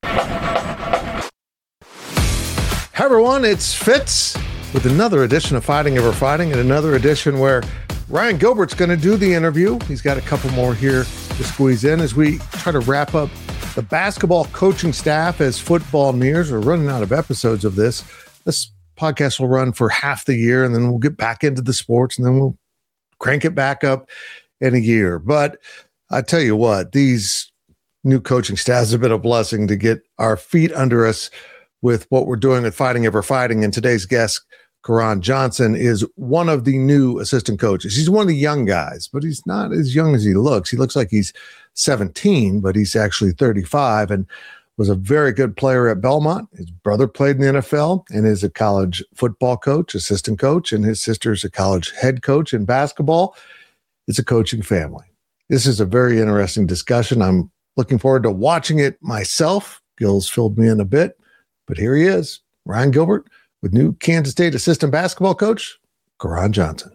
Hi everyone, it's Fitz with another edition of Fighting Ever Fighting, and another edition where Ryan Gilbert's going to do the interview. He's got a couple more here to squeeze in as we try to wrap up the basketball coaching staff as football nears. We're running out of episodes of this. This podcast will run for half the year, and then we'll get back into the sports, and then we'll crank it back up in a year. But I tell you what, these new coaching staffs have been a blessing to get our feet under us with what we're doing at Fighting Ever Fighting. And today's guest, Karan Johnson, is one of the new assistant coaches. He's one of the young guys, but he's not as young as he looks. He looks like he's 17, but he's actually 35 and was a very good player at Belmont. His brother played in the NFL and is a college football coach, assistant coach, and his sister's a college head coach in basketball. It's a coaching family. This is a very interesting discussion. I'm looking forward to watching it myself. Gil's filled me in a bit. But here he is, Ryan Gilbert, with new Kansas State assistant basketball coach, Karan Johnson.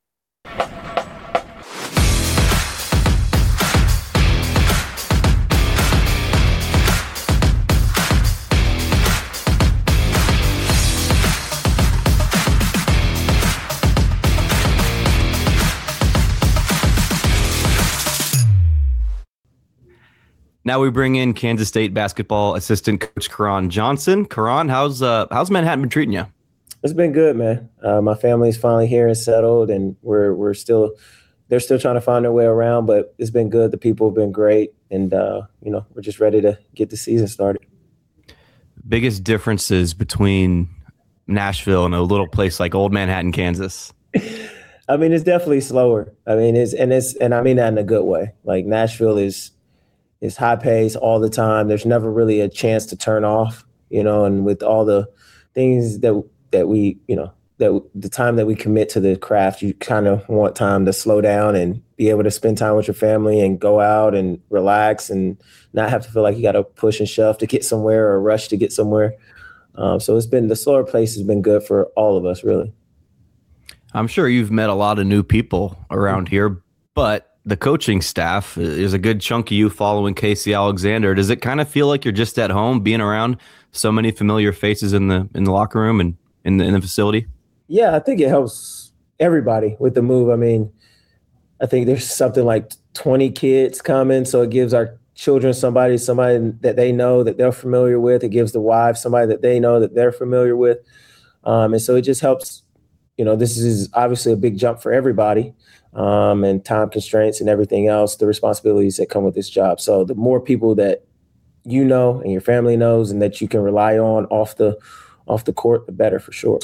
Now we bring in Kansas State basketball assistant coach Karan Johnson. Karan, how's Manhattan been treating you? It's been good, man. My family's finally here and settled, and they're still trying to find their way around, but it's been good. The people have been great, and we're just ready to get the season started. Biggest differences between Nashville and a little place like Old Manhattan, Kansas? I mean, it's definitely slower. I mean, and I mean that in a good way. Like Nashville is high pace all the time. There's never really a chance to turn off, and with all the things that we, that the time that we commit to the craft, you kind of want time to slow down and be able to spend time with your family and go out and relax and not have to feel like you got to push and shove to get somewhere or rush to get somewhere. So the slower pace has been good for all of us, really. I'm sure you've met a lot of new people around here, but the coaching staff is a good chunk of you following Casey Alexander. Does it kind of feel like you're just at home being around so many familiar faces in the locker room and in the facility? Yeah, I think it helps everybody with the move. I mean, I think there's something like 20 kids coming, so it gives our children somebody that they know that they're familiar with. It gives the wives somebody that they know that they're familiar with. And so it just helps. This is obviously a big jump for everybody. And time constraints and everything else, the responsibilities that come with this job. So the more people that and your family knows and that you can rely on off the court, the better for sure.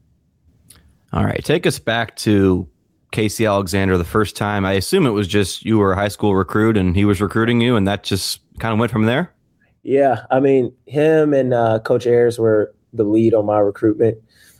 All right. Take us back to Casey Alexander the first time. I assume it was just you were a high school recruit and he was recruiting you, and that just kind of went from there? Yeah. I mean, him and Coach Ayers were the lead on my recruitment.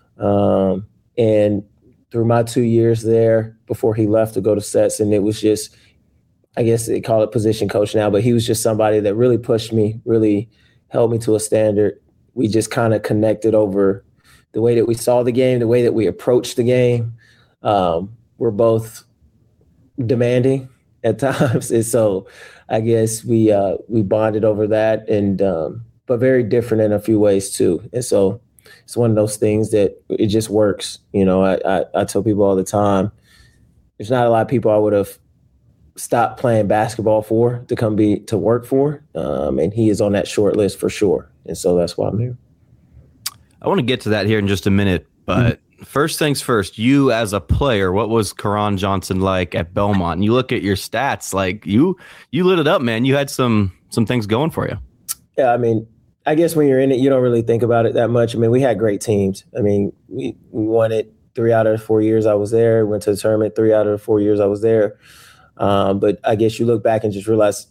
And through my 2 years there before he left to go to Stetson, it was just, I guess they call it position coach now, but he was just somebody that really pushed me, really held me to a standard. We just kind of connected over the way that we saw the game, the way that we approached the game. We're both demanding at times. And so I guess we bonded over that, and but very different in a few ways too. And so it's one of those things that it just works. I tell people all the time, there's not a lot of people I would have stopped playing basketball for to come to work for. And he is on that short list for sure. And so that's why I'm here. I want to get to that here in just a minute, but first things first, you as a player, what was Karan Johnson like at Belmont? And you look at your stats, like you lit it up, man. You had some things going for you. Yeah, I mean, I guess when you're in it, you don't really think about it that much. I mean, we had great teams. I mean, we won it 3 out of the 4 years I was there. Went to the tournament 3 out of the 4 years I was there. But I guess you look back and just realize,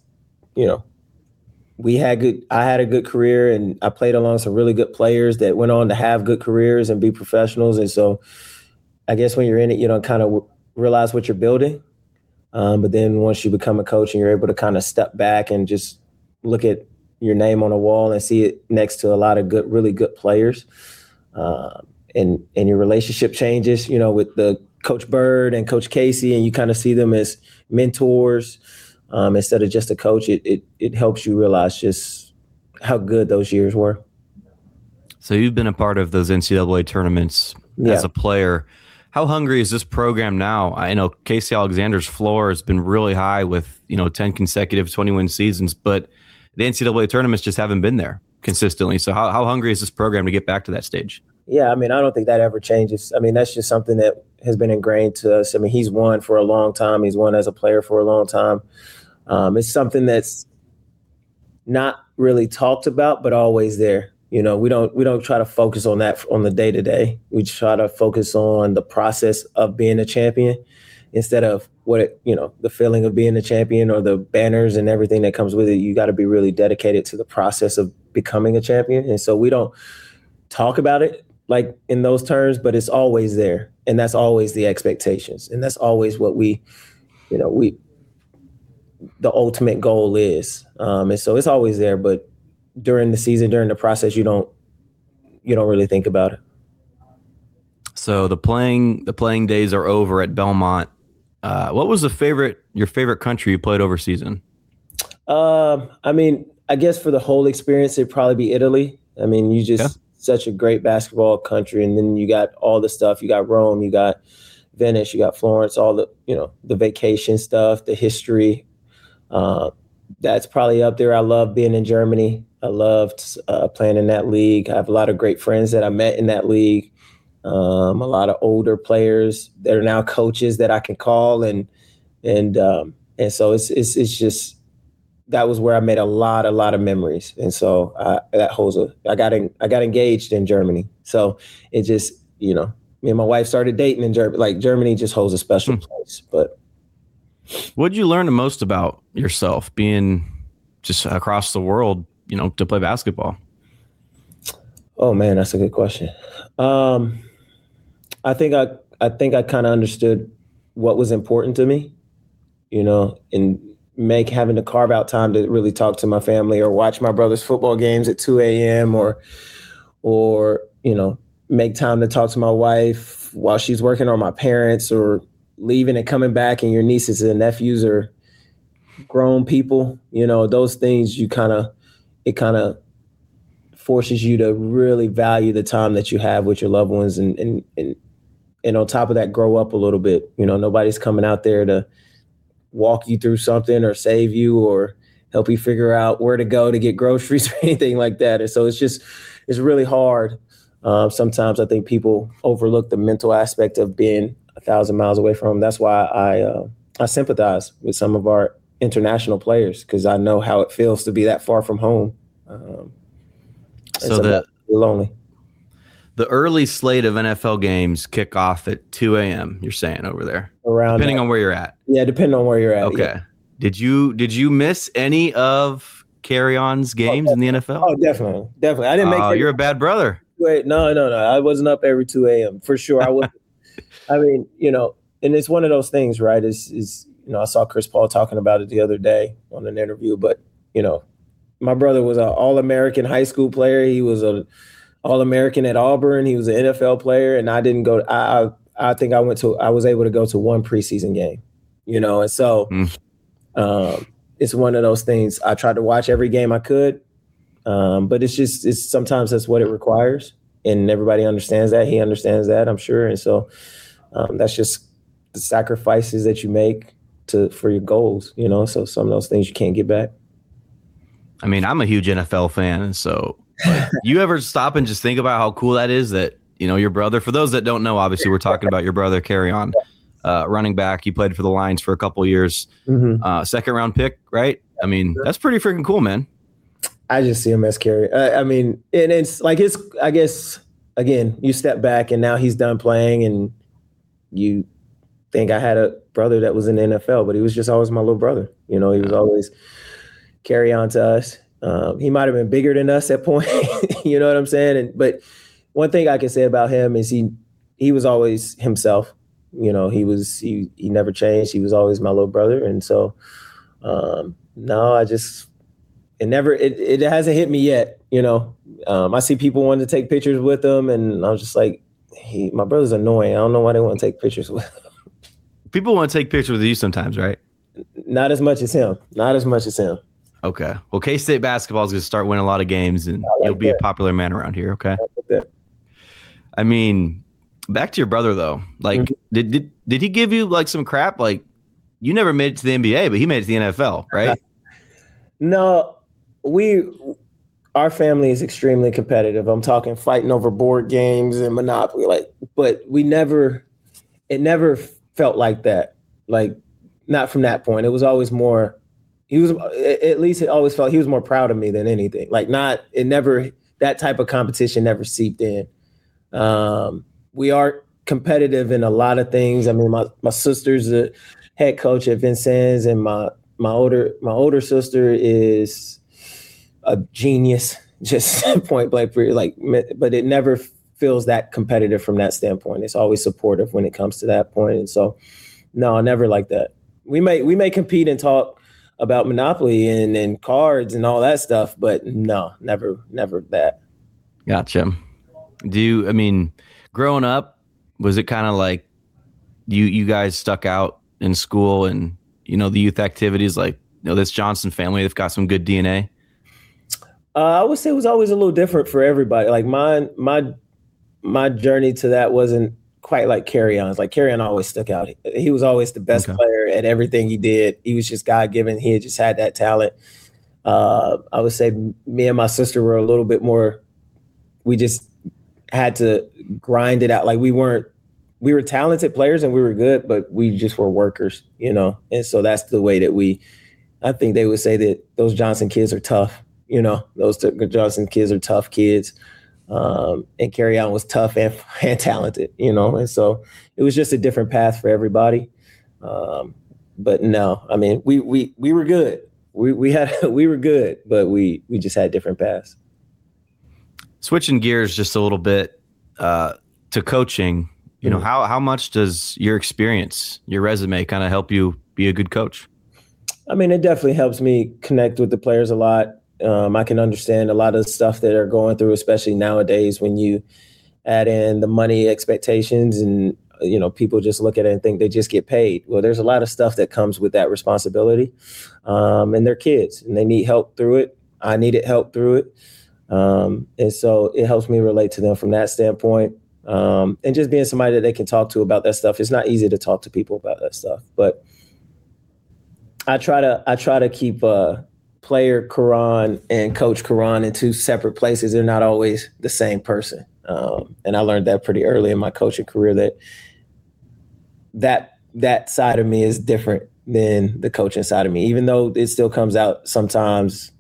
I had a good career, and I played along some really good players that went on to have good careers and be professionals. And so I guess when you're in it, you don't kind of realize what you're building. But then once you become a coach and you're able to kind of step back and just look at your name on a wall and see it next to a lot of good, really good players, and your relationship changes, with the Coach Bird and Coach Casey, and you kind of see them as mentors instead of just a coach. It helps you realize just how good those years were. So you've been a part of those NCAA tournaments as a player. How hungry is this program now? I know Casey Alexander's floor has been really high with 10 consecutive 20-win seasons, but the NCAA tournaments just haven't been there consistently. So how hungry is this program to get back to that stage? Yeah, I mean, I don't think that ever changes. I mean, that's just something that has been ingrained to us. I mean, he's won for a long time. He's won as a player for a long time. It's something that's not really talked about, but always there. We don't try to focus on that on the day to day. We try to focus on the process of being a champion instead of the feeling of being a champion or the banners and everything that comes with it. You got to be really dedicated to the process of becoming a champion. And so we don't talk about it like in those terms, but it's always there. And that's always the expectations. And that's always what the ultimate goal is. And so it's always there, but during the season, during the process, you don't really think about it. So the playing days are over at Belmont. What was your favorite country you played overseas in? I mean, I guess for the whole experience, it'd probably be Italy. I mean, such a great basketball country. And then you got all the stuff. You got Rome, you got Venice, you got Florence, all the, the vacation stuff, the history. That's probably up there. I love being in Germany. I loved playing in that league. I have a lot of great friends that I met in that league. A lot of older players that are now coaches that I can call, and so it's just that was where I made a lot of memories, and so I got engaged in Germany. So it just me and my wife started dating in Germany. Like Germany just holds a special place. But what'd you learn the most about yourself being just across the world, to play basketball? Oh man, that's a good question. I think I kind of understood what was important to me, and having to carve out time to really talk to my family or watch my brother's football games at 2 a.m. or make time to talk to my wife while she's working, or my parents, or leaving and coming back and your nieces and nephews are grown people, those things it kind of forces you to really value the time that you have with your loved ones. And on top of that, grow up a little bit. Nobody's coming out there to walk you through something or save you or help you figure out where to go to get groceries or anything like that. And so it's really hard. Sometimes I think people overlook the mental aspect of being 1,000 miles away from them. That's why I sympathize with some of our international players, because I know how it feels to be that far from home. So lonely. The early slate of NFL games kick off at 2 a.m. You're saying over there, depending on where you're at. Yeah, depending on where you're at. Okay. Yeah. Did you miss any of Carry-On's games in the NFL? Oh, definitely. I didn't make. Oh, you're a bad brother. Wait, no. I wasn't up every 2 a.m. for sure. I wasn't. I mean, and it's one of those things, right? I saw Chris Paul talking about it the other day on an interview, but my brother was an All-American high school player. He was an All-American at Auburn. He was an NFL player, and I didn't go. I think I was able to go to one preseason game, and so it's one of those things. I tried to watch every game I could, but it's sometimes that's what it requires, and everybody understands that. He understands that, I'm sure, and so that's just the sacrifices that you make for your goals, so some of those things you can't get back. I mean, I'm a huge NFL fan, and so you ever stop and just think about how cool that is that, your brother, for those that don't know, obviously we're talking about your brother, Carry-On, running back. He played for the Lions for a couple of years, second round pick, right? I mean, that's pretty freaking cool, man. I just see him as Carry. I mean, and it's like, I guess, again, you step back and now he's done playing and you think I had a brother that was in the NFL, but he was just always my little brother. He was always Carry On to us. He might have been bigger than us at point, you know what I'm saying? But one thing I can say about him is he was always himself. He never changed. He was always my little brother. And so, no, it hasn't hit me yet. I see people wanting to take pictures with him and I was just like, my brother's annoying. I don't know why they want to take pictures with him. People want to take pictures with you sometimes, right? Not as much as him. Okay. Well, K-State basketball is going to start winning a lot of games, and you'll be a popular man around here. Okay. I mean, back to your brother though. Like, did he give you like some crap? Like, you never made it to the NBA, but he made it to the NFL, right? No, our family is extremely competitive. I'm talking fighting over board games and Monopoly, but it never felt like that. Like, not from that point. It was always more, it always felt he was more proud of me than anything. Like, that type of competition never seeped in. We are competitive in a lot of things. I mean, my sister's the head coach at Vincennes, and my older sister is a genius, just point blank. But it never feels that competitive from that standpoint. It's always supportive when it comes to that point. And so, no, never like that. We may compete and talk about Monopoly and cards and all that stuff, but no, never that. Gotcha. Growing up, was it kind of like you guys stuck out in school and, the youth activities, like, this Johnson family, they've got some good DNA? I would say it was always a little different for everybody. Like my journey to that wasn't quite like Kerryon's. Like, Kerryon always stuck out. He was always the best player at everything he did. He was just God-given. He just had that talent. I would say me and my sister were a little bit more, we just had to grind it out. Like, we were talented players and we were good, but we just were workers, And so that's the way that I think they would say that those Johnson kids are tough. Those Johnson kids are tough kids. And Kerryon was tough and talented, And so it was just a different path for everybody. But no, I mean, we were good. We were good, but we just had different paths. Switching gears just a little bit to coaching, how much does your experience, your resume kind of help you be a good coach? I mean, it definitely helps me connect with the players a lot. I can understand a lot of the stuff that they're going through, especially nowadays when you add in the money expectations and, people just look at it and think they just get paid. Well, there's a lot of stuff that comes with that responsibility. And they're kids and they need help through it. I needed help through it. And so it helps me relate to them from that standpoint. And just being somebody that they can talk to about that stuff. It's not easy to talk to people about that stuff, but I try to keep player Karan and coach Karan in two separate places. They're not always the same person. And I learned that pretty early in my coaching career that side of me is different than the coaching side of me, even though it still comes out sometimes.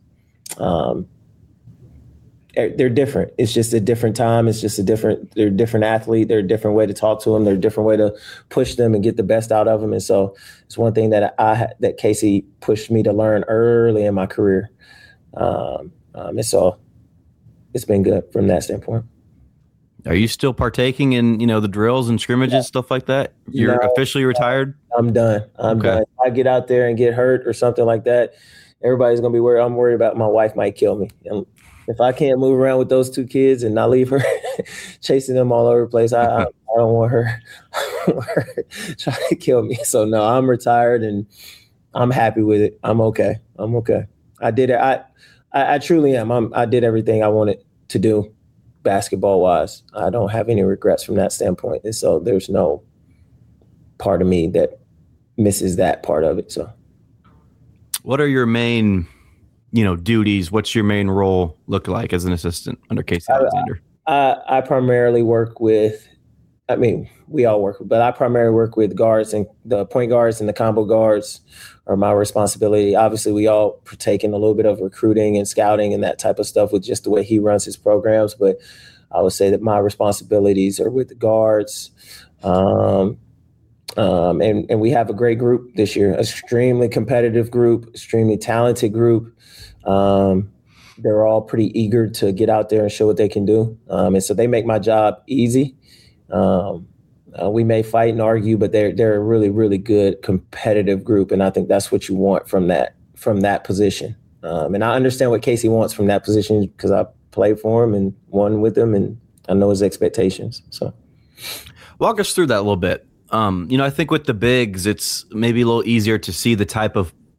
They're different. It's just a different time. They're a different athlete. They're a different way to talk to them. They're a different way to push them and get the best out of them. And so it's one thing that that Casey pushed me to learn early in my career. And so it's been good from that standpoint. Are you still partaking in, the drills and scrimmages, stuff like that? You're officially retired? I'm done. I'm done. If I get out there and get hurt or something like that, everybody's going to be worried. I'm worried about my wife might kill me. And if I can't move around with those two kids and not leave her chasing them all over the place, I don't want her trying to kill me. So no, I'm retired and I'm happy with it. I'm okay. I did it. I truly am. I did everything I wanted to do basketball wise. I don't have any regrets from that standpoint. And so there's no part of me that misses that part of it. So what are your main duties? What's your main role look like as an assistant under Casey Alexander? I primarily work with, we all work, but I primarily work with guards, and the point guards and the combo guards are my responsibility. Obviously, we all partake in a little bit of recruiting and scouting and that type of stuff with just the way he runs his programs. But I would say that my responsibilities are with the guards. And we have a great group this year, extremely competitive group, extremely talented group. They're all pretty eager to get out there and show what they can do. And so they make my job easy. We may fight and argue, but they're a really, really good competitive group. And I think that's what you want from that position. And I understand what Casey wants from that position because I played for him and won with him, and I know his expectations. So walk us through that a little bit. I think with the bigs, it's maybe a little easier to see the type of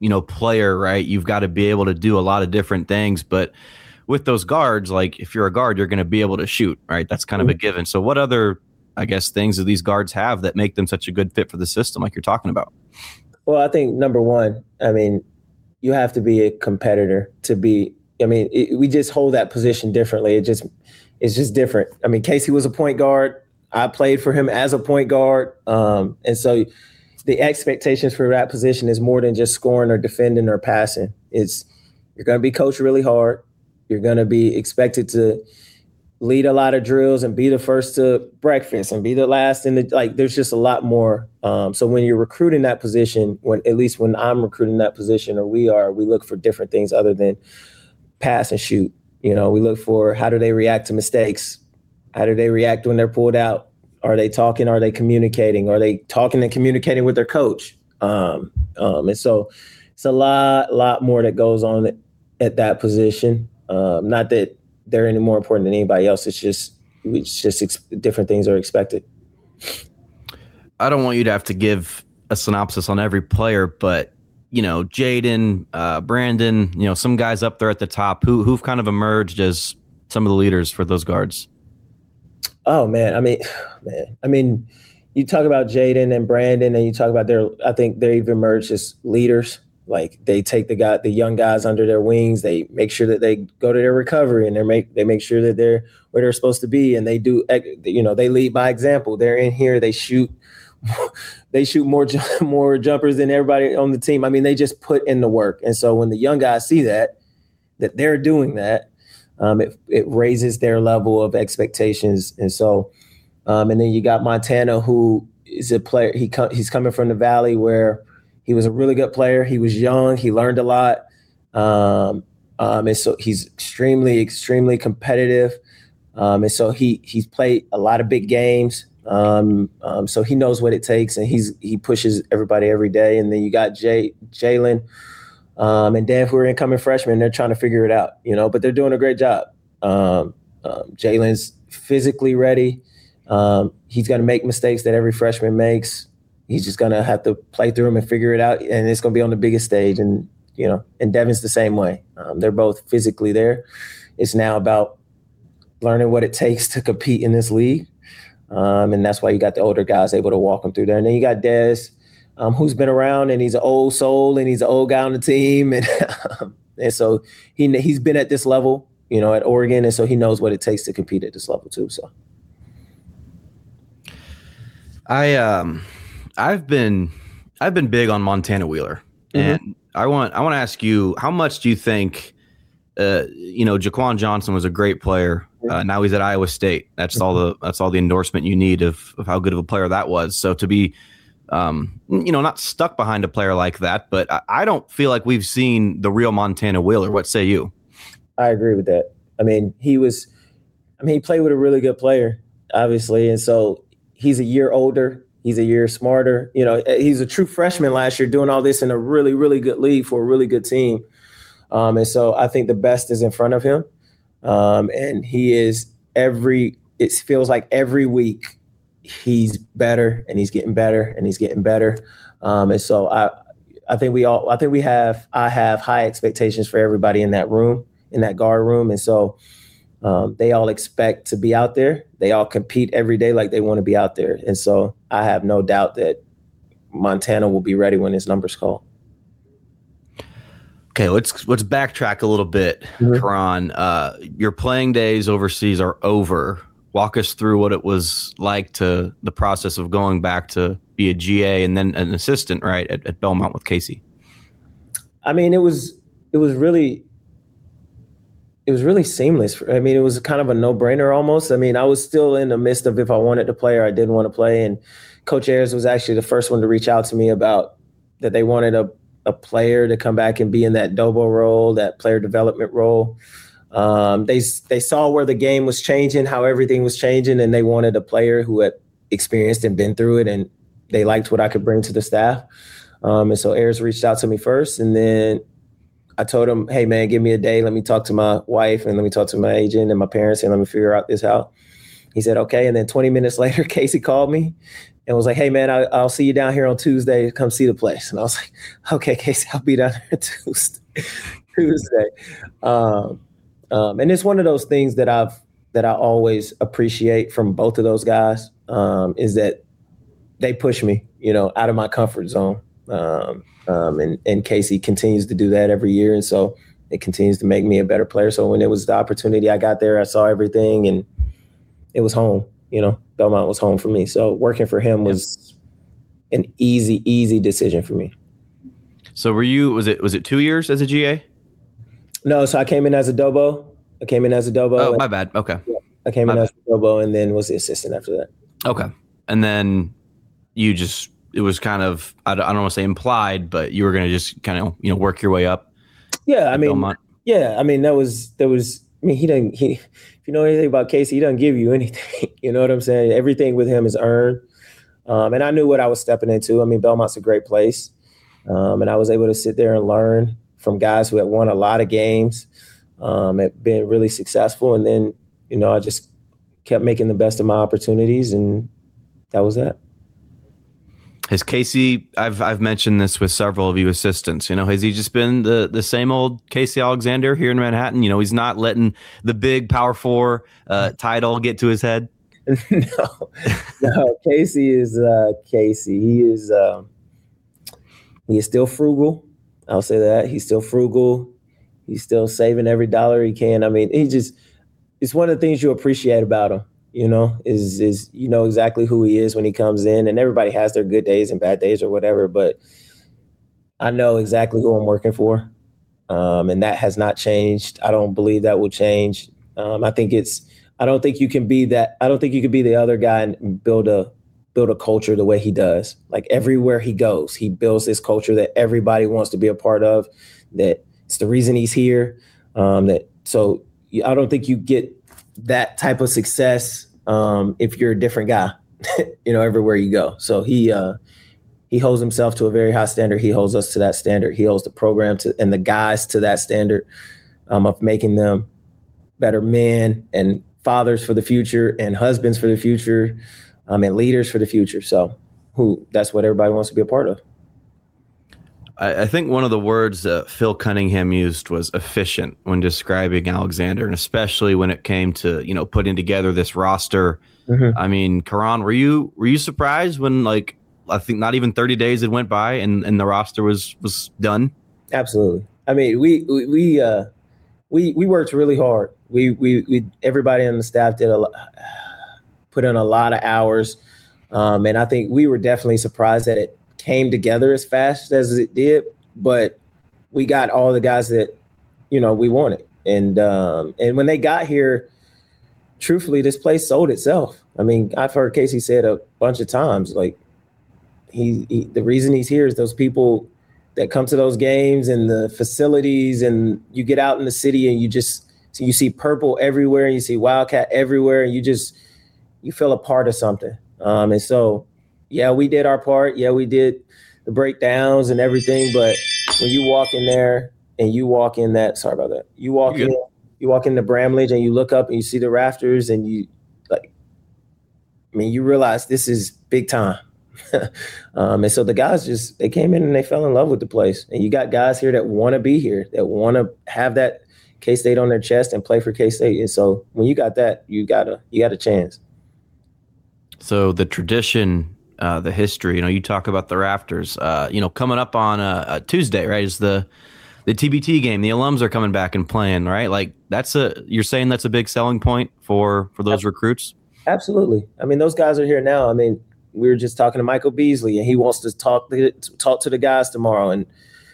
player, right? You've got to be able to do a lot of different things. But with those guards, like if you're a guard, you're going to be able to shoot, right? That's kind of a given. So what other, I guess, things do these guards have that make them such a good fit for the system like you're talking about? Well, I think number one, you have to be a competitor to be. We just hold that position differently. It's just different. Casey was a point guard. I played for him as a point guard. And so the expectations for that position is more than just scoring or defending or passing. You're going to be coached really hard. You're going to be expected to lead a lot of drills and be the first to breakfast and be the last there's just a lot more. So when you're recruiting that position, at least when I'm recruiting that position or we look for different things other than pass and shoot. We look for how do they react to mistakes? How do they react when they're pulled out? Are they talking? Are they communicating? Are they talking and communicating with their coach? And so it's a lot more that goes on at that position. Not that they're any more important than anybody else. It's just different things are expected. I don't want you to have to give a synopsis on every player, but Jaden, Brandon, some guys up there at the top who've kind of emerged as some of the leaders for those guards. Oh man, you talk about Jaden and Brandon, and you talk about I think they've emerged as leaders. Like they take the young guys under their wings. They make sure that they go to their recovery and they make sure that they're where they're supposed to be. And they do, they lead by example. They're in here. They shoot more jumpers than everybody on the team. They just put in the work. And so when the young guys see that they're doing that, it raises their level of expectations. And so, and then you got Montana, who is a player. He's coming from the Valley where he was a really good player. He was young. He learned a lot. And so he's extremely, extremely competitive. And so he's played a lot of big games. So he knows what it takes, and he pushes everybody every day. And then you got Jalen and Dev, who are incoming freshmen. They're trying to figure it out, but they're doing a great job. Jalen's physically ready. He's going to make mistakes that every freshman makes. He's just going to have to play through them and figure it out. And it's going to be on the biggest stage. And, and Devin's the same way. They're both physically there. It's now about learning what it takes to compete in this league. And that's why you got the older guys able to walk them through there. And then you got Dez, who's been around, and he's an old soul, and he's an old guy on the team. And and so he's been at this level, at Oregon. And so he knows what it takes to compete at this level too. So I've been big on Montana Wheeler, and I want to ask you, how much do you think, Jaquan Johnson was a great player. Now he's at Iowa State. That's all the endorsement you need of how good of a player that was. So to be, not stuck behind a player like that, but I don't feel like we've seen the real Montana Wheeler. What say you? I agree with that. He played with a really good player, obviously. And so he's a year older. He's a year smarter. He's a true freshman last year doing all this in a really, really good league for a really good team. And so I think the best is in front of him. And he is it feels like every week he's better and he's getting better and he's getting better. And so I have high expectations for everybody in that room, in that guard room. And so they all expect to be out there. They all compete every day like they want to be out there. And so I have no doubt that Montana will be ready when his number's called. Okay, let's backtrack a little bit, Karan. Your playing days overseas are over. Walk us through what it was like to the process of going back to be a GA and then an assistant, right, at Belmont with Casey. It was really seamless. It was kind of a no-brainer almost. I was still in the midst of if I wanted to play or I didn't want to play. And Coach Ayers was actually the first one to reach out to me about that they wanted a player to come back and be in that Dobo role, that player development role. They saw where the game was changing, how everything was changing, and they wanted a player who had experienced and been through it, and they liked what I could bring to the staff. And so Ayers reached out to me first, and then I told him, hey, man, give me a day. Let me talk to my wife and let me talk to my agent and my parents and let me figure out this out. He said, okay. And then 20 minutes later, Casey called me and was like, hey, man, I'll see you down here on Tuesday. Come see the place. And I was like, okay, Casey, I'll be down here Tuesday. And it's one of those things that I always appreciate from both of those guys, is that they push me, out of my comfort zone. And Casey continues to do that every year. And so it continues to make me a better player. So when it was the opportunity, I got there, I saw everything, and it was home. Belmont was home for me. So working for him was an easy decision for me. So was it 2 years as a GA? No, so I came in as a Dobo. Oh, my bad. Okay. I came in as a Dobo and then was the assistant after that. Okay. And then it was kind of, I don't want to say implied, but you were going to just kind of, work your way up. Yeah. I mean, Belmont. Yeah. I mean, if you know anything about Casey, he doesn't give you anything. You know what I'm saying? Everything with him is earned. And I knew what I was stepping into. I mean, Belmont's a great place. And I was able to sit there and learn from guys who had won a lot of games, had been really successful. And then, I just kept making the best of my opportunities, and that was that. Has Casey, I've mentioned this with several of you assistants, has he just been the same old Casey Alexander here in Manhattan? He's not letting the big Power 4 title get to his head? No, Casey is Casey. He is still frugal. I'll say that. He's still frugal. He's still saving every dollar he can. I mean, it's one of the things you appreciate about him. Is exactly who he is when he comes in, and everybody has their good days and bad days or whatever, but I know exactly who I'm working for. And that has not changed. I don't believe that will change. I don't think you can be that. I don't think you can be the other guy and build a culture the way he does. Like everywhere he goes, he builds this culture that everybody wants to be a part of, that it's the reason he's here. So I don't think you get that type of success if you're a different guy, everywhere you go. So he holds himself to a very high standard. He holds us to that standard. He holds the program and the guys to that standard of making them better men and fathers for the future and husbands for the future and leaders for the future. So that's what everybody wants to be a part of. I think one of the words that Phil Cunningham used was efficient when describing Alexander, and especially when it came to, putting together this roster. Mm-hmm. I mean, Karan, were you surprised when, I think not even 30 days had went by and the roster was done? Absolutely. I mean, we worked really hard. We everybody on the staff put in a lot of hours. And I think we were definitely surprised that it came together as fast as it did, but we got all the guys that, we wanted. And when they got here, truthfully, this place sold itself. I mean, I've heard Casey say it a bunch of times, like the reason he's here is those people that come to those games and the facilities, and you get out in the city and you see purple everywhere and you see Wildcat everywhere, and you feel a part of something. And so, yeah, we did our part. Yeah, we did the breakdowns and everything. But when you walk in there and you walk in that, sorry about that. You walk into Bramlage and you look up and you see the rafters and you realize this is big time. And so the guys they came in and they fell in love with the place. And you got guys here that want to be here, that want to have that K-State on their chest and play for K-State. And so when you got that, you got a chance. So the tradition, the history, you talk about the rafters, coming up on a Tuesday, right? Is the TBT game. The alums are coming back and playing, right? Like you're saying that's a big selling point for those recruits? Absolutely. I mean, those guys are here now. I mean, we were just talking to Michael Beasley, and he wants to talk to the guys tomorrow. And,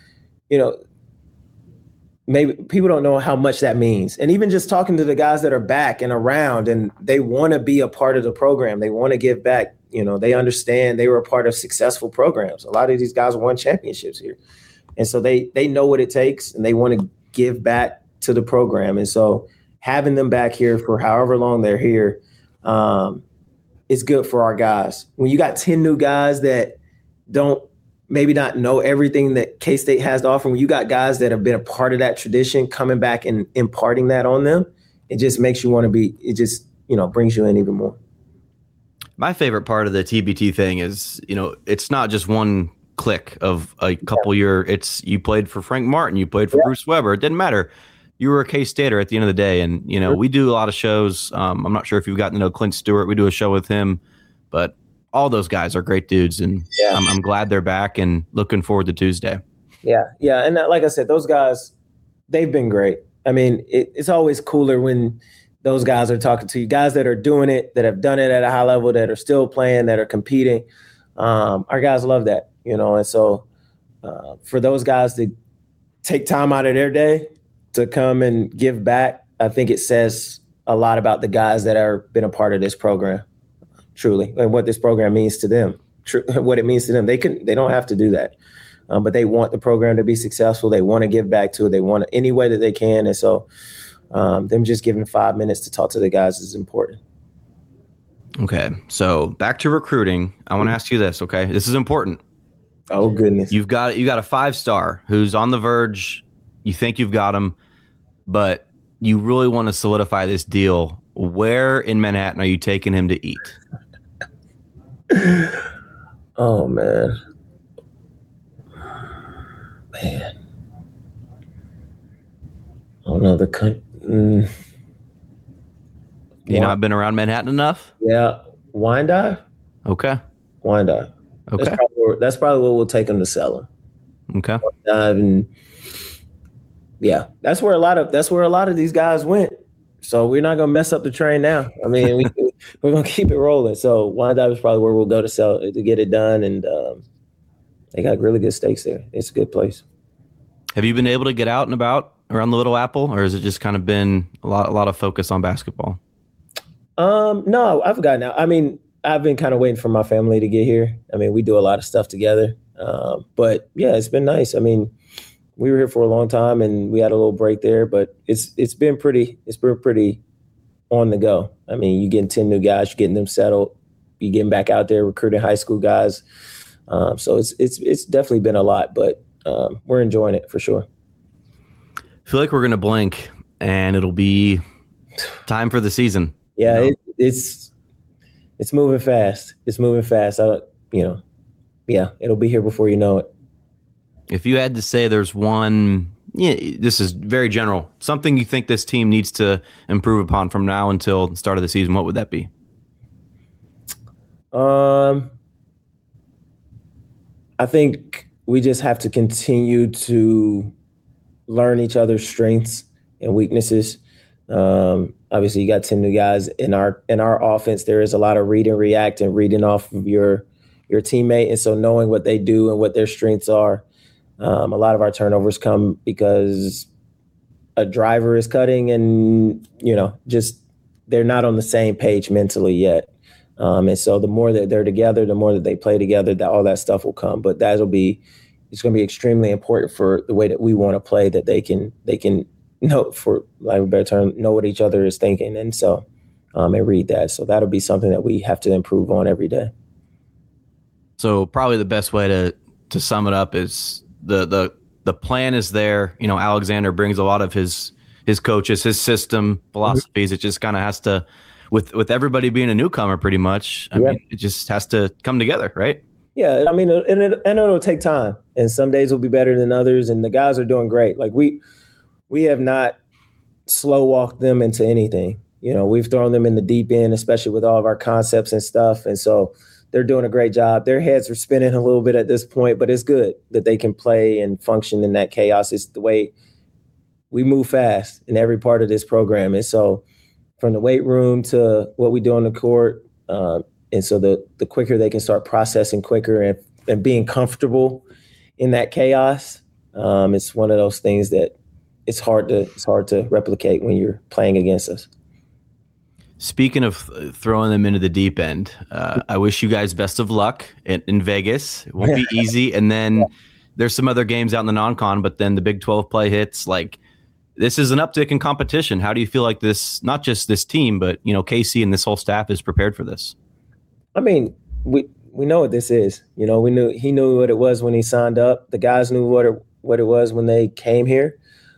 maybe people don't know how much that means. And even just talking to the guys that are back and around, and they want to be a part of the program. They want to give back. They understand they were a part of successful programs. A lot of these guys won championships here. And so they know what it takes, and they want to give back to the program. And so having them back here for however long they're here is good for our guys. When you got 10 new guys that don't maybe not know everything that K-State has to offer, when you got guys that have been a part of that tradition coming back and imparting that on them, it just makes you want to be, brings you in even more. My favorite part of the TBT thing is, it's not just one click of a couple year. It's you played for Frank Martin, you played for Bruce Weber. It didn't matter. You were a K-Stater at the end of the day. And, we do a lot of shows. I'm not sure if you've gotten to know Clint Stewart. We do a show with him, but all those guys are great dudes. And I'm glad they're back and looking forward to Tuesday. Yeah. Yeah. And like I said, those guys, they've been great. I mean, it's always cooler when those guys are talking to you, guys that are doing it, that have done it at a high level, that are still playing, that are competing. Our guys love that, and so for those guys to take time out of their day to come and give back, I think it says a lot about the guys that are been a part of this program, truly, and what this program means to them, what it means to them. They don't have to do that, but they want the program to be successful. They want to give back to it. They want it any way that they can, and so them just giving 5 minutes to talk to the guys is important. Okay, so back to recruiting. I want to ask you this. Okay, this is important. Oh goodness, you got a 5-star who's on the verge. You think you've got him, but you really want to solidify this deal. Where in Manhattan are you taking him to eat? Oh man. Oh no, the country. You not been around Manhattan enough? Yeah, Wine Dive. Okay. Wine Dive. Okay. That's probably what we'll take them to sell them. Okay. Wine Dive, and that's where a lot of these guys went. So we're not gonna mess up the train now. I mean, we're gonna keep it rolling. So Wine Dive is probably where we'll go to get it done, and they got really good steaks there. It's a good place. Have you been able to get out and about around the Little Apple, or has it just kind of been a lot of focus on basketball? No, I've gotten out. I mean, I've been kind of waiting for my family to get here. I mean, we do a lot of stuff together. But yeah, it's been nice. I mean, we were here for a long time and we had a little break there, but it's been pretty on the go. I mean, you're getting 10 new guys, you're getting them settled, you're getting back out there recruiting high school guys. So it's definitely been a lot, but we're enjoying it for sure. I feel like we're going to blink and it'll be time for the season. Yeah, it's moving fast. It's moving fast. It'll be here before you know it. If you had to say there's one, this is very general, something you think this team needs to improve upon from now until the start of the season, what would that be? I think we just have to continue to learn each other's strengths and weaknesses. Obviously, you got 10 new guys in our offense. There is a lot of read and react and reading off of your teammate, and so knowing what they do and what their strengths are. A lot of our turnovers come because a driver is cutting, and just they're not on the same page mentally yet. And so the more that they're together, the more that they play together, that all that stuff will come. But it's going to be extremely important for the way that we want to play, that they can know, for lack of a better term, know what each other is thinking, and so and read that. So that'll be something that we have to improve on every day. So probably the best way to sum it up is the plan is there. Alexander brings a lot of his coaches, his system, philosophies. It just kind of has to, with everybody being a newcomer, pretty much. I mean, it just has to come together, right? Yeah, I mean, and it'll take time, and some days will be better than others. And the guys are doing great. Like we have not slow walked them into anything. We've thrown them in the deep end, especially with all of our concepts and stuff. And so they're doing a great job. Their heads are spinning a little bit at this point, but it's good that they can play and function in that chaos. It's the way we move fast in every part of this program. And so from the weight room to what we do on the court, and so the quicker they can start processing quicker and being comfortable in that chaos, it's one of those things that it's hard to replicate when you're playing against us. Speaking of throwing them into the deep end, I wish you guys best of luck in Vegas. It won't be easy. And then there's some other games out in the non-con, but then the Big 12 play hits. Like, this is an uptick in competition. How do you feel like this, not just this team, but, KC and this whole staff is prepared for this? I mean, we know what this is. He knew what it was when he signed up. The guys knew what it was when they came here.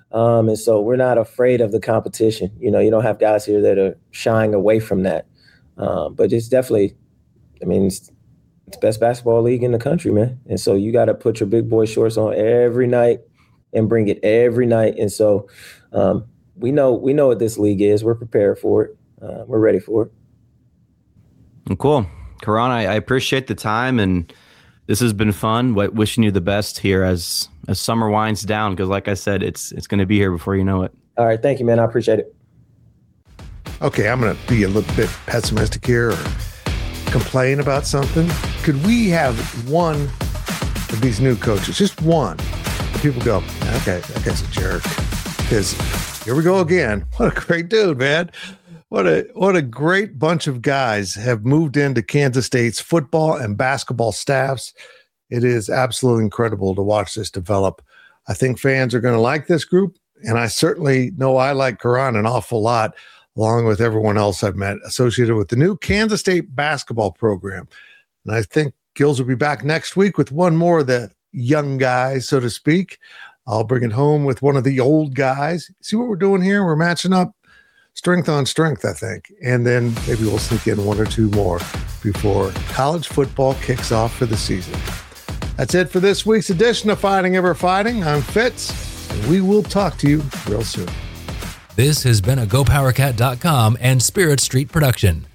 And so we're not afraid of the competition. You don't have guys here that are shying away from that. But it's definitely, it's the best basketball league in the country, man. And so you got to put your big boy shorts on every night and bring it every night. And so we know what this league is. We're prepared for it. We're ready for it. Cool. Karan, I appreciate the time, and this has been fun. Wishing you the best here as summer winds down, because like I said, it's going to be here before you know it. All right. Thank you, man. I appreciate it. Okay, I'm going to be a little bit pessimistic here or complain about something. Could we have one of these new coaches, just one, and people go, okay, that guy's a jerk. Because here we go again. What a great dude, man. What a great bunch of guys have moved into Kansas State's football and basketball staffs. It is absolutely incredible to watch this develop. I think fans are going to like this group, and I certainly know I like Karan an awful lot, along with everyone else I've met associated with the new Kansas State basketball program. And I think Gills will be back next week with one more of the young guys, so to speak. I'll bring it home with one of the old guys. See what we're doing here? We're matching up strength on strength, I think. And then maybe we'll sneak in one or two more before college football kicks off for the season. That's it for this week's edition of Fighting Ever Fighting. I'm Fitz, and we will talk to you real soon. This has been a GoPowerCat.com and Spirit Street production.